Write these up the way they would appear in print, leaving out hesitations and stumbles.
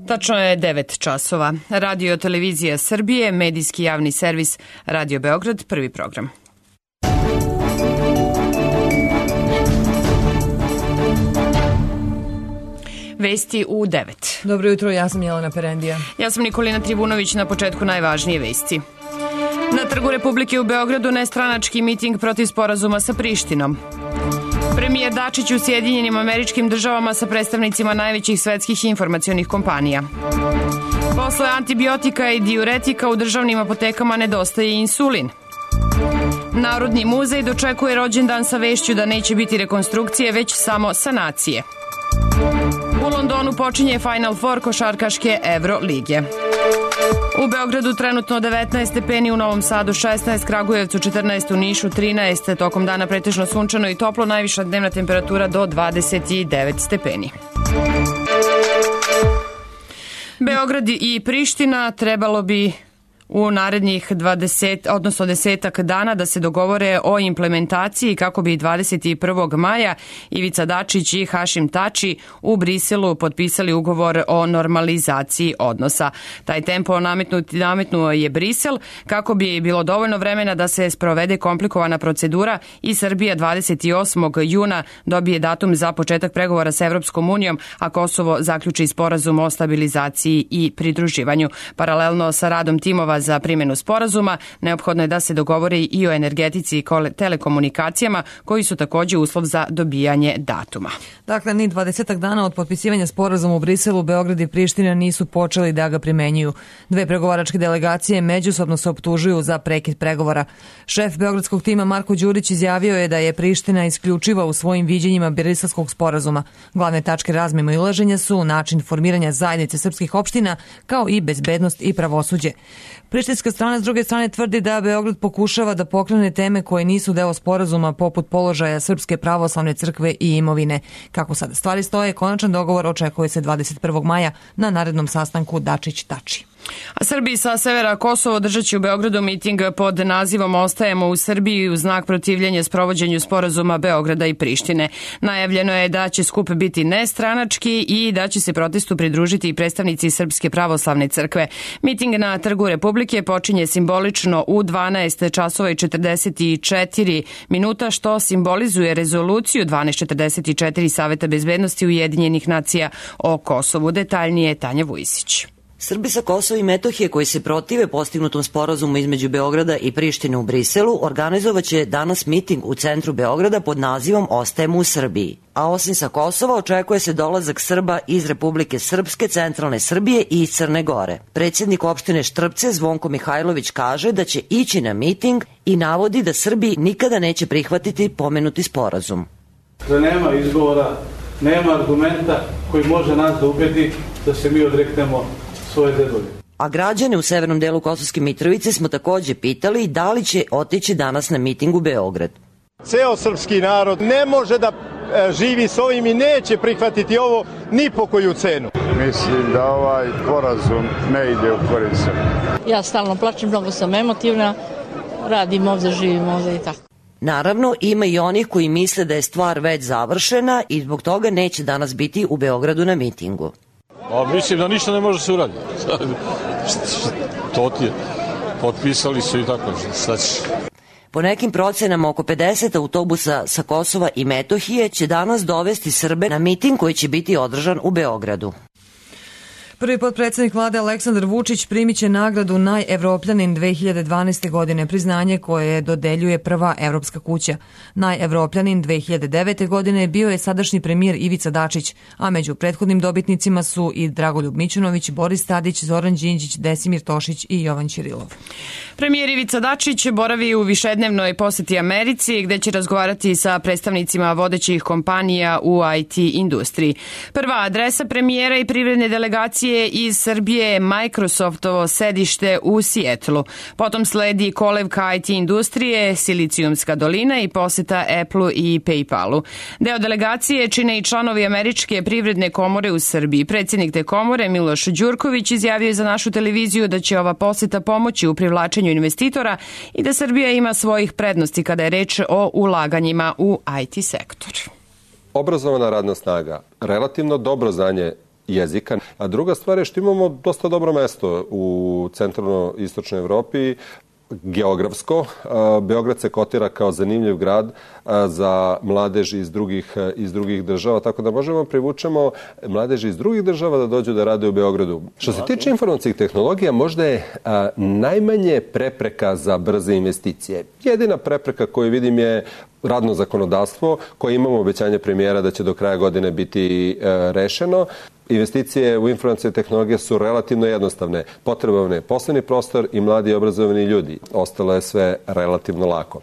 Tačno je 9 časova. Radio Televizija Srbije, medijski javni servis Radio Beograd, prvi program. Vesti u 9. Dobro jutro, ja sam Jelena Perendija. Ja sam Nikolina Tribunović, na početku najvažnije vesti. Na Trgu Republike u Beogradu nestranački miting protiv sporazuma sa Prištinom. Premijer Dačić u Sjedinjenim Američkim Državama sa predstavnicima najvećih svetskih informacionih kompanija. Posle antibiotika i diuretika u državnim apotekama nedostaje insulin. Narodni muzej dočekuje rođendan sa vešću da neće biti rekonstrukcije, već samo sanacije. U Londonu počinje Final Four košarkaške Evro lige. U Beogradu trenutno 19 stepeni, u Novom Sadu 16, Kragujevcu 14, u Nišu 13, tokom dana pretežno sunčano i toplo, najviša dnevna temperatura do 29 stepeni. Beograd i Priština trebalo bi u narednih 10 dana da se dogovore o implementaciji kako bi 21. maja Ivica Dačić i Hašim Tači u Briselu potpisali ugovor o normalizaciji odnosa. Taj tempo nametnuo je Brisel kako bi bilo dovoljno vremena da se sprovede komplikovana procedura i Srbija 28. juna dobije datum za početak pregovora sa Evropskom unijom, a Kosovo zaključi sporazum o stabilizaciji i pridruživanju. Paralelno sa radom timova za primjenu sporazuma, neophodno je da se dogovori i o energetici i telekomunikacijama, koji su također uslov za dobijanje datuma. Dakle, ni 20 dana od potpisivanja sporazuma u Briselu, Beograd i Priština nisu počeli da ga primenjuju. Dve pregovaračke delegacije međusobno se optužuju za prekid pregovora. Šef beogradskog tima Marko Đurić izjavio je da je Priština isključiva u svojim viđenjima briselskog sporazuma. Glavne tačke razmimoilaženja su način formiranja zajednice srpskih opština, kao i bezbednost i pravosuđe. Prištinska strana s druge strane tvrdi da Beograd pokušava da pokrene teme koje nisu deo sporazuma, poput položaja Srpske pravoslavne crkve i imovine. Kako sada stvari stoje, konačan dogovor očekuje se 21. maja na narednom sastanku Dačić-Tači. A Srbiji sa severa Kosova održat će u Beogradu miting pod nazivom Ostajemo u Srbiji u znak protivljenja sprovođenju sporazuma Beograda i Prištine. Najavljeno je da će skup biti nestranački i da će se protestu pridružiti i predstavnici Srpske pravoslavne crkve. Miting na Trgu Republike počinje simbolično u 12 časova i 44 minuta, što simbolizuje rezoluciju 1244 Saveta bezbednosti Ujedinjenih nacija o Kosovu. Detaljnije Tanja Vujisić. Srbi sa Kosova i Metohije koji se protive postignutom sporazumu između Beograda i Prištine u Briselu organizovaće danas miting u centru Beograda pod nazivom Ostajemo u Srbiji. A osim sa Kosova očekuje se dolazak Srba iz Republike Srpske, centralne Srbije i iz Crne Gore. Predsjednik opštine Štrpce Zvonko Mihajlović kaže da će ići na miting i navodi da Srbi nikada neće prihvatiti pomenuti sporazum. Da nema izgovora, nema argumenta koji može nas da ubedi da se mi odreknemo svoje dedovine. A građane u severnom delu Kosovske Mitrovice smo takođe pitali da li će otići danas na miting u Beograd. Ceo srpski narod ne može da živi s ovim i neće prihvatiti ovo ni po koju cenu. Mislim da ovaj sporazum ne ide u korist. Ja stalno plačem, mnogo sam emotivna, radim ovde, živim ovde i tako. Naravno, ima i onih koji misle da je stvar već završena i zbog toga neće danas biti u Beogradu na mitingu. Mislim da ništa ne može se uraditi. To ti je. Potpisali su i tako. Šta ćeš? Po nekim procenama oko 50 autobusa sa Kosova i Metohije će danas dovesti Srbe na miting koji će biti održan u Beogradu. Prvi potpredsjednik vlade Aleksandar Vučić primit će nagradu Najevropljanin 2012. godine, priznanje koje dodeljuje prva Evropska kuća. Najevropljanin 2009. godine bio je sadašnji premijer Ivica Dačić, a među prethodnim dobitnicima su i Dragoljub Mićunović, Boris Tadić, Zoran Đinđić, Desimir Tošić i Jovan Ćirilov. Premijer Ivica Dačić boravi u višednevnoj poseti Americi, gde će razgovarati sa predstavnicima vodećih kompanija u IT industriji. Prva adresa premijera i privredne delegacije iz Srbije je Microsoftovo sedište u Sijetlu. Potom sledi kolevka IT industrije, Silicijumska dolina i poseta Apple i PayPalu. Deo delegacije čine i članovi Američke privredne komore u Srbiji. Predsjednik te komore Miloš Đurković izjavio je za našu televiziju da će ova poseta pomoći u privlačenju investitora i da Srbija ima svojih prednosti kada je reč o ulaganjima u IT sektor. Obrazovana radna snaga, relativno dobro znanje jezika. A druga stvar je što imamo dosta dobro mesto u centralno-istočnoj Evropi, geografsko. Beograd se kotira kao zanimljiv grad za mladež iz drugih država, tako da možemo privučemo mladeži iz drugih država da dođu da rade u Beogradu. Što se tiče informacijskih tehnologija, možda je najmanje prepreka za brze investicije. Jedina prepreka koju vidim je radno zakonodavstvo, koje imamo obećanje premijera da će do kraja godine biti rešeno. Investicije u informacijske tehnologije su relativno jednostavne. Potreban je poslovni prostor i mladi i obrazovani ljudi. Ostalo je sve relativno lako.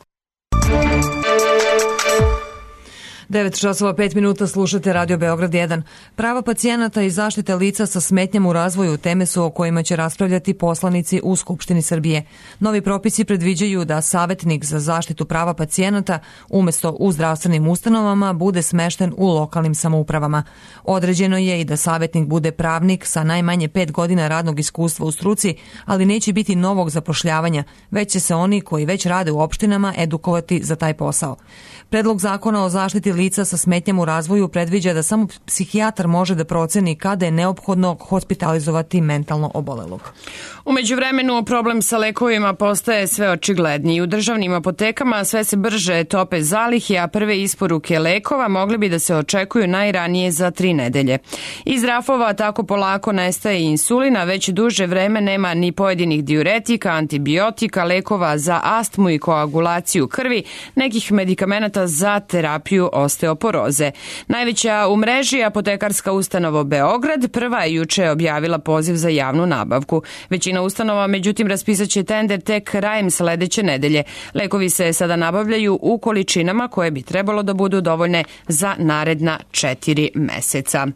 9:05 slušate Radio Beograd 1. Prava pacijenata i zaštite lica sa smetnjama u razvoju teme su o kojima će raspravljati poslanici u Skupštini Srbije. Novi propisi predviđaju da savetnik za zaštitu prava pacijenata umesto u zdravstvenim ustanovama bude smešten u lokalnim samoupravama. Određeno je i da savetnik bude pravnik sa najmanje 5 godina radnog iskustva u struci, ali neće biti novog zapošljavanja, već će se oni koji već rade u opštinama edukovati za taj posao. Predlog zakona o zaštiti lica sa smetnjama u razvoju predviđa da samo psihijatar može da proceni kada je neophodno hospitalizovati mentalno obolelog. U međuvremenu problem sa lekovima postaje sve očigledniji. U državnim apotekama sve se brže tope zalihe, a prve isporuke lekova mogli bi da se očekuju najranije za 3 nedelje. Iz rafova tako polako nestaje insulina, već duže vreme nema ni pojedinih diuretika, antibiotika, lekova za astmu i koagulaciju krvi, nekih medikamenata za terapiju osteoporoze. Najveća u mreži apotekarska ustanova Beograd prva je juče objavila poziv za javnu nabavku. Većina ustanova, međutim, raspisaće tender tek krajem sledeće nedelje. Lekovi se sada nabavljaju u količinama koje bi trebalo da budu dovoljne za naredna 4 meseca.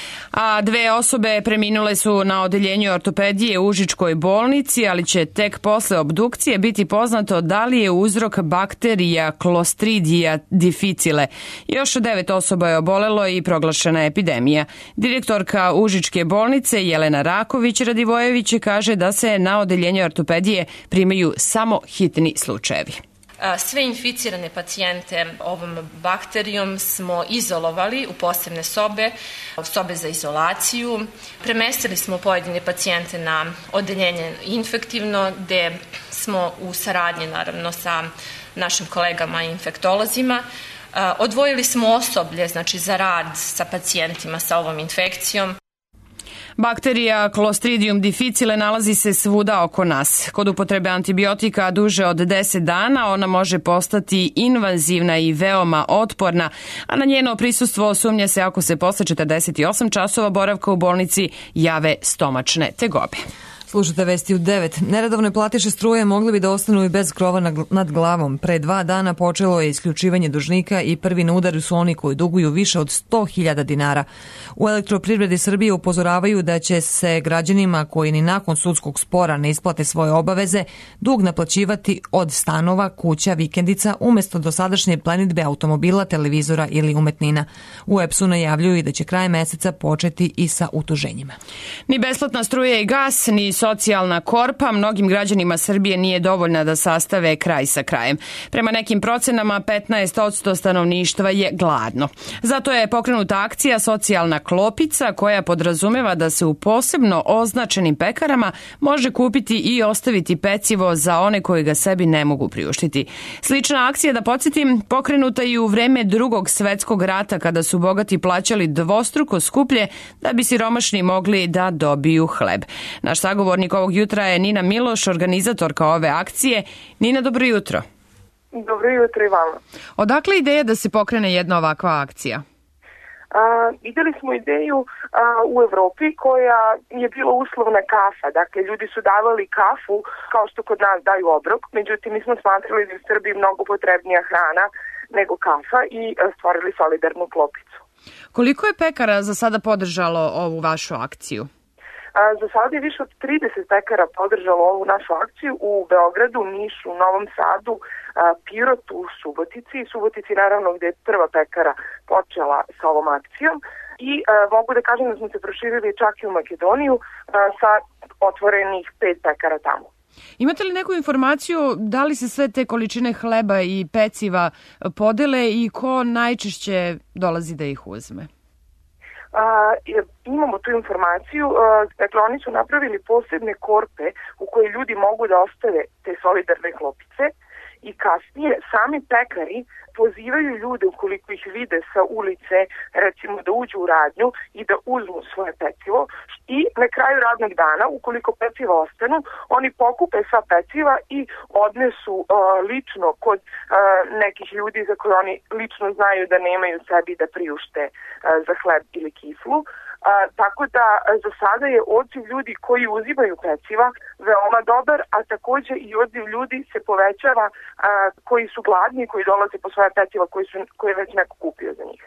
A 2 osobe preminule su na odeljenju ortopedije u Užičkoj bolnici, ali će tek posle obdukcije biti poznato da li je uzrok bakterija Clostridia difficile. Još 9 osoba je obolelo i proglašena epidemija. Direktorka Užičke bolnice Jelena Raković-Radivojević kaže da se na odeljenju ortopedije primaju samo hitni slučajevi. Sve inficirane pacijente ovom bakterijom smo izolovali u posebne sobe za izolaciju. Premestili smo pojedine pacijente na odeljenje infektivno, gde smo u saradnji naravno sa našim kolegama i infektolozima. Odvojili smo osoblje, znači za rad sa pacijentima sa ovom infekcijom. Bakterija Clostridium difficile nalazi se svuda oko nas. Kod upotrebe antibiotika duže od 10 dana ona može postati invazivna i veoma otporna, a na njeno prisustvo sumnja se ako se posle 48 časova boravka u bolnici jave stomačne tegobe. Slušate vesti u 9. Neredovne platiše struje mogli bi da ostanu i bez krova nad glavom. Pre 2 dana počelo je isključivanje dužnika i prvi na udaru su oni koji duguju više od 100.000 dinara. U Elektroprivredi Srbije upozoravaju da će se građanima koji ni nakon sudskog spora ne isplate svoje obaveze dug naplaćivati od stanova, kuća, vikendica umesto dosadašnje plenidbe automobila, televizora ili umetnina. U EPS-u najavljuju i da će krajem meseca početi i sa utuženjima. Ni besplatna struja i gas, ni socijalna korpa mnogim građanima Srbije nije dovoljna da sastave kraj sa krajem. Prema nekim procenama 15% stanovništva je gladno. Zato je pokrenuta akcija Socijalna klopica koja podrazumeva da se u posebno označenim pekarama može kupiti i ostaviti pecivo za one koji ga sebi ne mogu priuštiti. Slična akcija, da podsjetim, pokrenuta i u vreme Drugog svetskog rata kada su bogati plaćali dvostruko skuplje da bi siromašni mogli da dobiju hleb. Naš sagovornik ovog jutra je Nina Miloš, organizatorka ove akcije. Nina, dobro jutro. Dobro jutro i vama. Odakle ideja da se pokrene jedna ovakva akcija? Videli smo ideju u Evropi koja je bila uslovna kafa. Dakle, ljudi su davali kafu kao što kod nas daju obrok. Međutim, mi smo smatrali da je u Srbiji mnogo potrebnija hrana nego kafa i stvorili solidarnu klopicu. Koliko je pekara za sada podržalo ovu vašu akciju? Za sada je više od 30 pekara podržalo ovu našu akciju u Beogradu, Nišu, Novom Sadu, Pirotu, Subotici. Subotici naravno gde je prva pekara počela sa ovom akcijom i mogu da kažem da smo se proširili čak i u Makedoniju sa otvorenih 5 pekara tamo. Imate li neku informaciju da li se sve te količine hleba i peciva podele i ko najčešće dolazi da ih uzme? imamo tu informaciju, dakle oni su napravili posebne korpe u koje ljudi mogu da ostave te solidarne klopice i kasnije sami pekari pozivaju ljude ukoliko ih vide sa ulice, recimo da uđu u radnju i da uzmu svoje pecivo i na kraju radnog dana, ukoliko peciva ostanu, oni pokupe sva peciva i odnesu lično kod nekih ljudi za koje oni lično znaju da nemaju sebi da priušte za hleb ili kiflu. Tako da za sada je odziv ljudi koji uzimaju peciva veoma dobar, a takođe i odziv ljudi se povećava koji su gladni, koji dolaze po svoje peciva koje je već neko kupio za njih.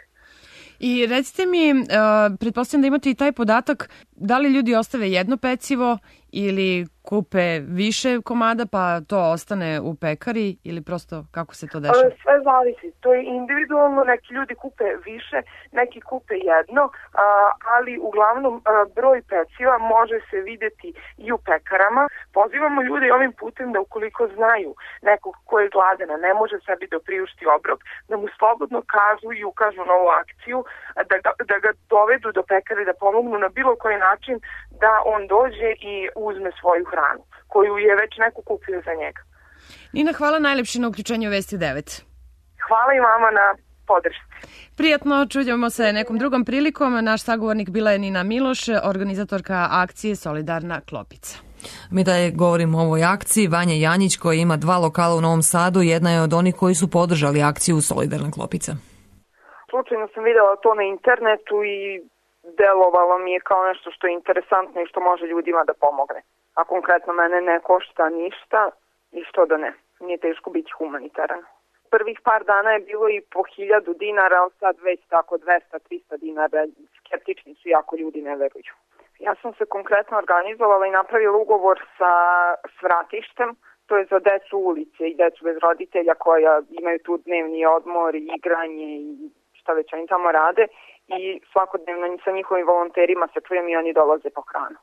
I recite mi, pretpostavljam da imate i taj podatak, da li ljudi ostave jedno pecivo ili kupe više komada pa to ostane u pekari ili prosto kako se to dešava? Sve zavisi, to je individualno, neki ljudi kupe više, neki kupe jedno, ali uglavnom broj peciva može se videti i u pekarama. Pozivamo ljude ovim putem da ukoliko znaju nekog ko je gladan, ne može sebi da priušti obrok, da mu slobodno kažu i ukažu na ovu akciju, da ga dovedu do pekare, da pomognu na bilo koji način da on dođe i uzme svoju hranu, koju je već neko kupio za njega. Nina, hvala najlepše na uključenju Vesti 9. Hvala i vama na podršci. Prijatno, čujemo se nekom drugom prilikom. Naš sagovornik bila je Nina Miloš, organizatorka akcije Solidarna klopica. Mi dalje govorimo o ovoj akciji. Vanja Janjić, koja ima 2 lokala u Novom Sadu, jedna je od onih koji su podržali akciju Solidarna klopica. Slučajno sam videla to na internetu i delovalo mi je kao nešto što je interesantno i što može ljudima da pomogne. A konkretno mene ne košta ništa i što da ne. Nije teško biti humanitaran. Prvih par dana je bilo i po 1000 dinara, ali sad već tako 200-300 dinara. Skeptični su, jako ljudi ne veruju. Ja sam se konkretno organizovala i napravila ugovor sa svratištem. To je za decu ulice i decu bez roditelja koja imaju tu dnevni odmor i igranje i šta već oni tamo rade. I svakodnevno sa njihovim volonterima se čujem i oni dolaze po hranu.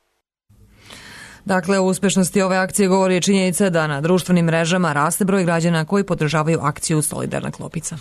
Dakle, o uspešnosti ove akcije govori činjenica da na društvenim mrežama raste broj građana koji podržavaju akciju Solidarna klopica.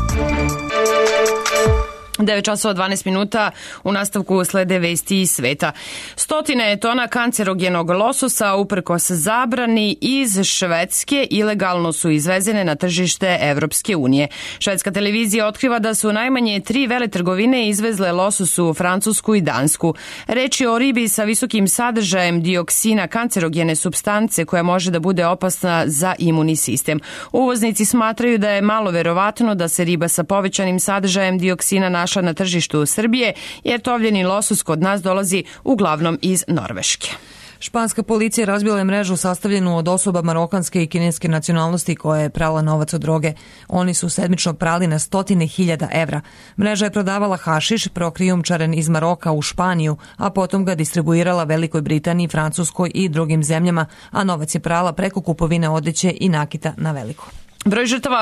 9:12 u nastavku slede vesti iz sveta. Stotine tona kancerogenog lososa uprkos zabrani iz Švedske ilegalno su izvezene na tržište Evropske unije. Švedska televizija otkriva da su najmanje 3 veletrgovine izvezle losos u Francusku i Dansku. Reč je o ribi sa visokim sadržajem dioksina, kancerogene supstance koja može da bude opasna za imunni sistem. Uvoznici smatraju da je malo verovatno da se riba sa povećanim sadržajem dioksina našla na tržištu Srbije, jer tovljeni losos kod nas dolazi uglavnom iz Norveške. Španska policija razbila je mrežu sastavljenu od osoba marokanske i kineske nacionalnosti koja je prala novac od droge. Oni su sedmično prali na 100.000 evra. Mreža je prodavala hašiš prokrijumčaren iz Maroka u Španiju, a potom ga distribuirala Velikoj Britaniji, Francuskoj i drugim zemljama, a novac je prala preko kupovine odeće i nakita na veliko. Broj žrtava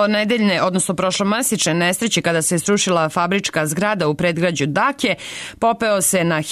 prošlomesečne nesreće kada se srušila fabrička zgrada u predgrađu Dake popeo se na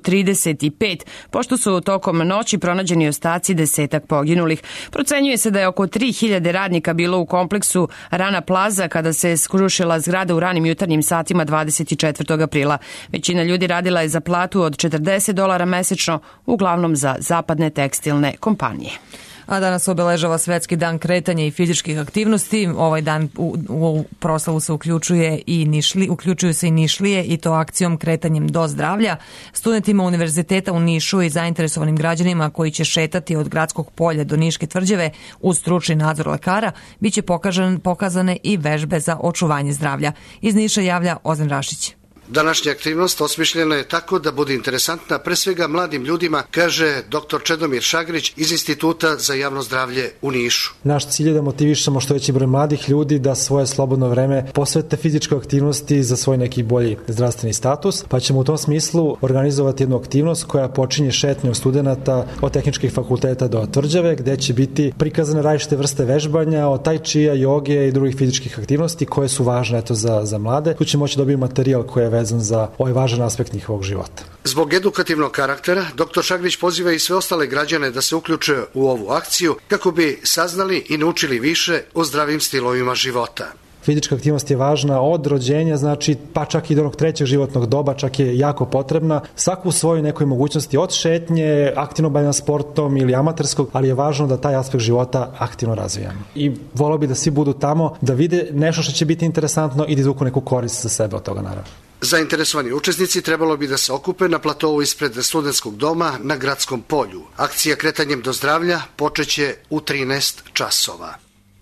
1035, pošto su tokom noći pronađeni ostaci 10 poginulih. Procenjuje se da je oko 3000 radnika bilo u kompleksu Rana Plaza kada se srušila zgrada u ranim jutarnjim satima 24. aprila. Većina ljudi radila je za platu od $40 mesečno, uglavnom za zapadne tekstilne kompanije. A danas obeležava Svetski dan kretanja i fizičkih aktivnosti. Ovaj dan u proslavu se uključuju se i Nišlije i to akcijom Kretanjem do zdravlja. Studentima Univerziteta u Nišu i zainteresovanim građanima koji će šetati od Gradskog polja do Niške tvrđave uz stručni nadzor lekara biće pokazane i vežbe za očuvanje zdravlja. Iz Niša javlja Ozren Rašić. Današnja aktivnost osmišljena je tako da bude interesantna pre svega mladim ljudima, kaže dr. Čedomir Šagrić iz Instituta za javno zdravlje u Nišu. Naš cilj je da motivišemo što veći broj mladih ljudi da svoje slobodno vreme posvete fizičkoj aktivnosti za svoj neki bolji zdravstveni status, pa ćemo u tom smislu organizovati jednu aktivnost koja počinje šetnjom studenata od tehničkih fakulteta do tvrđave, gde će biti prikazane različite vrste vežbanja, od tai čija, joge i drugih fizičkih aktivnosti koje su važne za mlade. Tu će moći dobiti materijal koji je vezan za ovaj važan aspekt njihovog života. Zbog edukativnog karaktera, dr. Šagrić poziva i sve ostale građane da se uključe u ovu akciju kako bi saznali i naučili više o zdravim stilovima života. Fizička aktivnost je važna od rođenja, znači pa čak i do onog trećeg životnog doba, čak je jako potrebna. Svaku u svojoj nekoj mogućnosti od šetnje, aktivno bavljenja sportom ili amaterskog, ali je važno da taj aspekt života aktivno razvijamo. I voleo bi da svi budu tamo, da vide nešto što će biti interesantno i da izvuku neku korist za sebe od toga, naravno. Zainteresovani učesnici trebalo bi da se okupe na platovu ispred studentskog doma na Gradskom polju. Akcija Kretanjem do zdravlja počeće u 13 časova.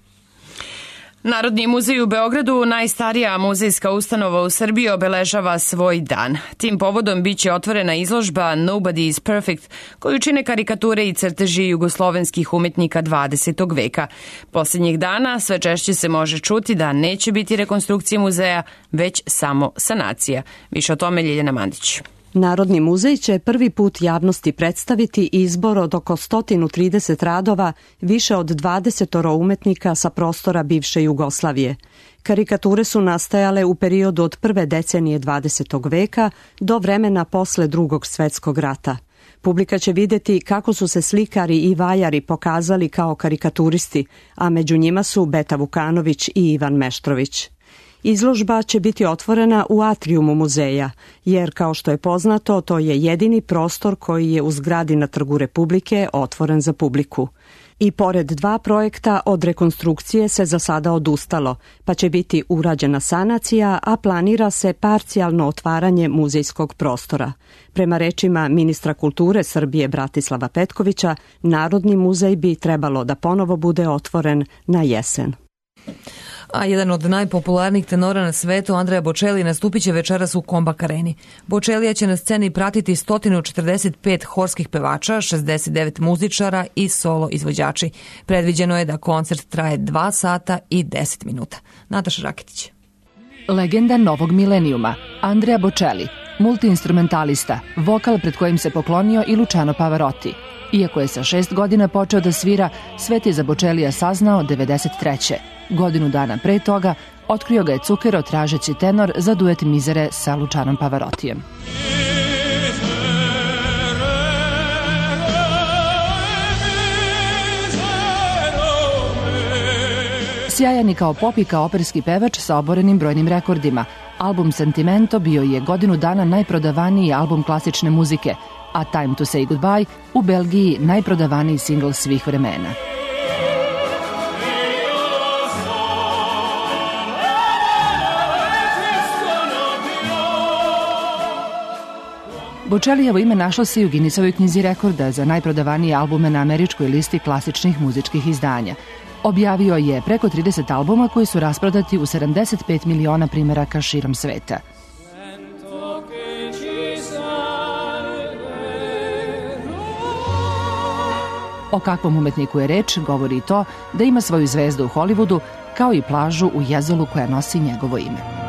Narodni muzej u Beogradu, najstarija muzejska ustanova u Srbiji, obeležava svoj dan. Tim povodom biće otvorena izložba Nobody is Perfect, koju čine karikature i crteži jugoslovenskih umetnika 20. veka. Posljednjih dana sve češće se može čuti da neće biti rekonstrukcije muzeja, već samo sanacija. Više o tome Ljiljana Mandić. Narodni muzej će prvi put javnosti predstaviti izbor od oko 130 radova više od 20 umetnika sa prostora bivše Jugoslavije. Karikature su nastajale u periodu od prve decenije 20. veka do vremena posle Drugog svetskog rata. Publika će vidjeti kako su se slikari i vajari pokazali kao karikaturisti, a među njima su Beta Vukanović i Ivan Meštrović. Izložba će biti otvorena u atrijumu muzeja, jer kao što je poznato, to je jedini prostor koji je u zgradi na Trgu Republike otvoren za publiku. I pored 2 projekta od rekonstrukcije se za sada odustalo, pa će biti urađena sanacija, a planira se parcijalno otvaranje muzejskog prostora. Prema rečima ministra kulture Srbije Bratislava Petkovića, Narodni muzej bi trebalo da ponovo bude otvoren na jesen. A jedan od najpopularnijih tenora na svetu, Andrea Bocelli, nastupit će večeras u Kombak areni. Bocellija će na sceni pratiti 145 horskih pevača, 69 muzičara i solo izvođači. Predviđeno je da koncert traje 2 sata i 10 minuta. Nataša Raketić. Legenda novog milenijuma, Andrea Bocelli, multiinstrumentalista, vokal pred kojim se poklonio i Luciano Pavarotti. Iako je sa 6 godina počeo da svira, svet je za Bocellija saznao 93. Godinu dana pre toga otkrio ga je Cukero tražeći tenor za duet Mizere sa Lucianom Pavarottijem. Sjajan i kao pop i kao operski pevač sa oborenim brojnim rekordima. Album Sentimento bio je godinu dana najprodavaniji album klasične muzike, a Time to Say Goodbye u Belgiji najprodavaniji singl svih vremena. Bocellijevo ime našlo se i u Guinnessovoj knjizi rekorda za najprodavanije albume na američkoj listi klasičnih muzičkih izdanja. Objavio je preko 30 albuma koji su rasprodati u 75 miliona primeraka širom sveta. O kakvom umetniku je reč govori i to da ima svoju zvezdu u Hollywoodu, kao i plažu u Jezelu koja nosi njegovo ime.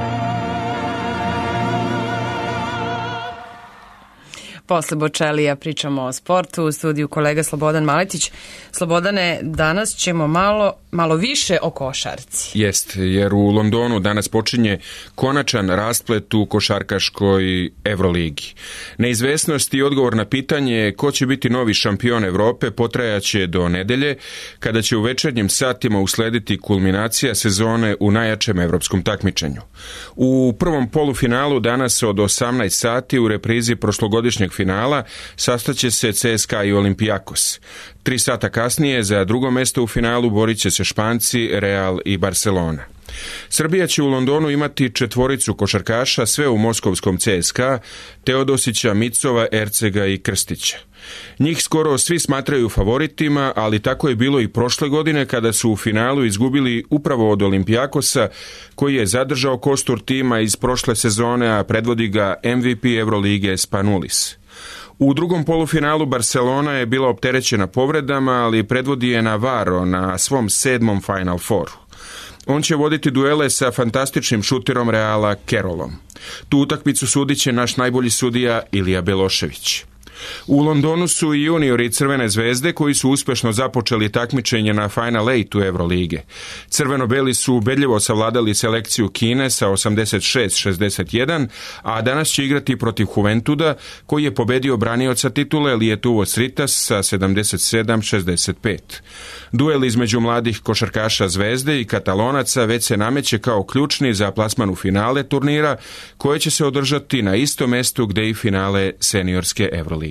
Posle Bocellija pričamo o sportu, u studiju kolega Slobodan Maletić. Slobodane, danas ćemo malo više o košarci. Jest, jer u Londonu danas počinje konačan rasplet u košarkaškoj Evroligi. Neizvesnost i odgovor na pitanje ko će biti novi šampion Evrope potrajaće do nedelje, kada će u večernjim satima uslediti kulminacija sezone u najjačem evropskom takmičenju. U prvom polufinalu danas od 18 sati u reprizi prošlogodišnjeg finala sastaće se CSKA i Olympiakos. 3 sata kasnije za drugo mesto u finalu borit će se Španci, Real i Barcelona. Srbija će u Londonu imati 4 košarkaša, sve u moskovskom CSKA, Teodosića, Micova, Ercega i Krstića. Njih skoro svi smatraju favoritima, ali tako je bilo i prošle godine kada su u finalu izgubili upravo od Olympiakosa, koji je zadržao kostur tima iz prošle sezone, a predvodi ga MVP Evrolige Spanulis. U drugom polufinalu Barcelona je bila opterećena povredama, ali predvodi je Navarro na svom 7. Final Fouru. On će voditi duele sa fantastičnim šuterom Reala Carrollom. Tu utakmicu sudit će naš najbolji sudija Ilija Belošević. U Londonu su i juniori Crvene zvezde koji su uspešno započeli takmičenje na Final 8 u Evrolige. Crveno-beli su ubedljivo savladali selekciju Kine sa 86-61, a danas će igrati protiv Juventuda koji je pobedio branioca titule Lietuvos Ritas sa 77-65. Duel između mladih košarkaša Zvezde i Katalonaca već se nameće kao ključni za plasman u finale turnira koje će se održati na istom mestu gde i finale seniorske Evrolige.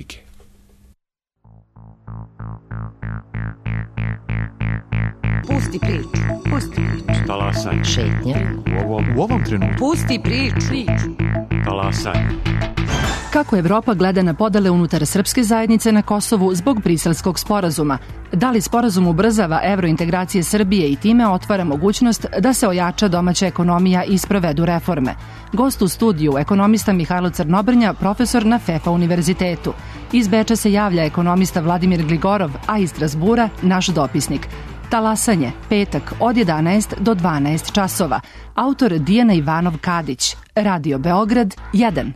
Pusti priču. Talasaj. Šetnja. U ovom trenutku. Pusti priču. Talasaj. Kako Evropa gleda na podele unutar srpske zajednice na Kosovu zbog Briselskog sporazuma? Da li sporazum ubrzava evrointegracije Srbije i time otvara mogućnost da se ojača domaća ekonomija i sprovedu reforme? Gost u studiju, ekonomista Mihajlo Crnobrnja, profesor na FEFA univerzitetu. Iz Beča se javlja ekonomista Vladimir Gligorov, a iz Strasbura naš dopisnik. Talasanje, petak od 11 do 12 časova. Autor Dijana Ivanov-Kadić. Radio Beograd 1.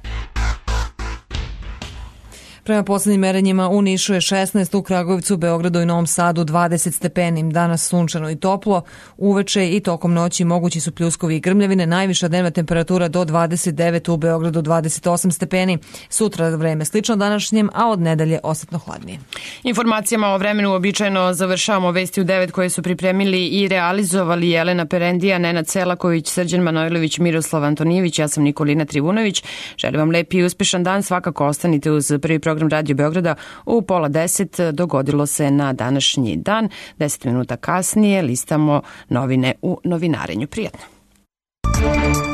Prema poslednjim merenjima u Nišu je 16, u Kragujevcu, Beogradu i Novom Sadu 20 stepeni. Danas sunčano i toplo, uveče i tokom noći mogući su pljuskovi i grmljavine, najviša dnevna temperatura do 29, u Beogradu 28 stepeni. Sutra vreme slično današnjem, a od nedelje osetno hladnije. Informacijama o vremenu običajno završavamo vesti u 9 koje su pripremili i realizovali Jelena Perendija, Nenad Selaković, Srđan Manojlović, Miroslav Antonijević, ja sam Nikolina Trivunović. Želim vam lepi i uspešan dan, svakako ostanite uz prvi program Radio Beograda u 9:30. Dogodilo se na današnji dan. 10 minuta kasnije listamo novine u novinarenju. Prijatno.